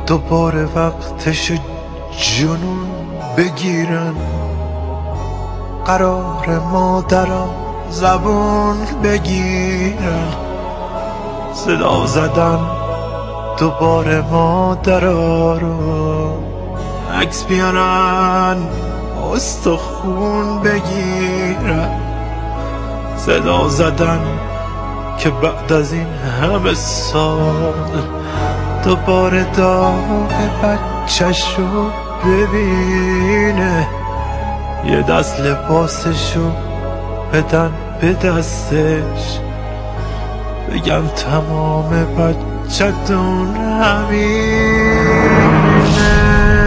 دوباره وقتش جنون بگیرن، قرار مادرها زبون بگیرن، صدا زدن دوباره مادرها رو، عکس بیارن استخون بگیرن، صدا زدن که بعد از این همه سال دوباره داغ بچه‌شو ببینه، یه دست لباسشو بدن به دستش، بگم تمام بچه‌تون همینه.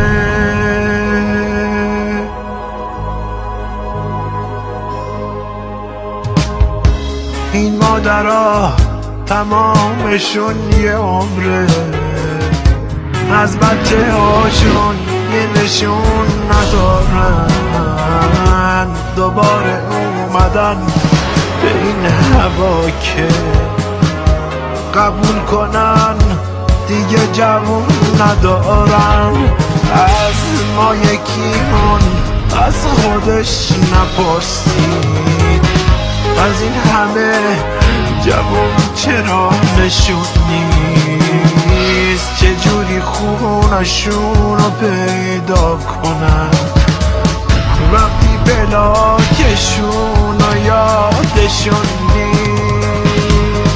این مادرها تمامشون یه عمره، از بچه هاشون یه نشون ندارن، دوباره اومدن به این هوا که قبول کنن دیگه جوون ندارن. از ما یکیمون از خودش نپرسید، از این همه جوون چرا نشون نیست، چجوری خونشون رو پیدا کنن وقتی بلاکشون رو یادشون نیست.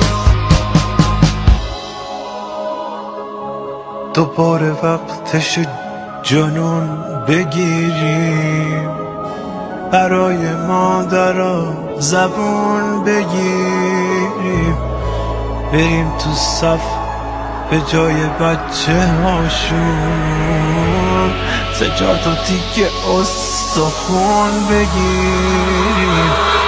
دوباره وقتش جنون بگیریم، برای مادرها زبون بگیریم، بریم تو صف به جای بچه هاشون 3-4 تا تیکه استخون بگیریم.